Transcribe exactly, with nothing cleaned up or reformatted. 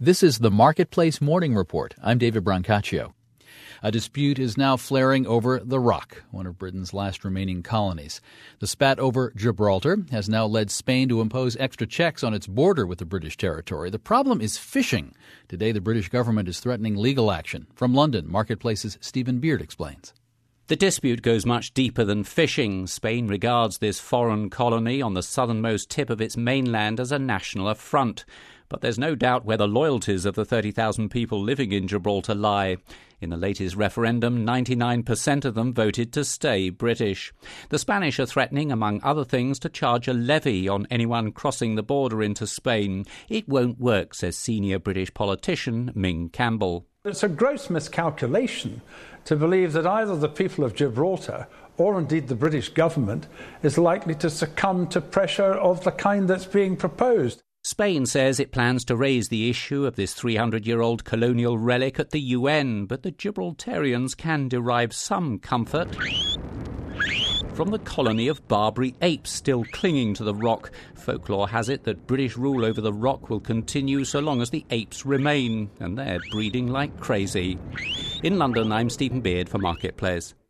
This is the Marketplace Morning Report. I'm David Brancaccio. A dispute is now flaring over the Rock, one of Britain's last remaining colonies. The spat over Gibraltar has now led Spain to impose extra checks on its border with the British territory. The problem is fishing. Today, the British government is threatening legal action. From London, Marketplace's Stephen Beard explains. The dispute goes much deeper than fishing. Spain regards this foreign colony on the southernmost tip of its mainland as a national affront. But there's no doubt where the loyalties of the thirty thousand people living in Gibraltar lie. In the latest referendum, ninety-nine percent of them voted to stay British. The Spanish are threatening, among other things, to charge a levy on anyone crossing the border into Spain. It won't work, says senior British politician Ming Campbell. It's a gross miscalculation to believe that either the people of Gibraltar or indeed the British government is likely to succumb to pressure of the kind that's being proposed. Spain says it plans to raise the issue of this three hundred year old colonial relic at the U N, but the Gibraltarians can derive some comfort from the colony of Barbary apes still clinging to the Rock. Folklore has it that British rule over the Rock will continue so long as the apes remain, and they're breeding like crazy. In London, I'm Stephen Beard for Marketplace.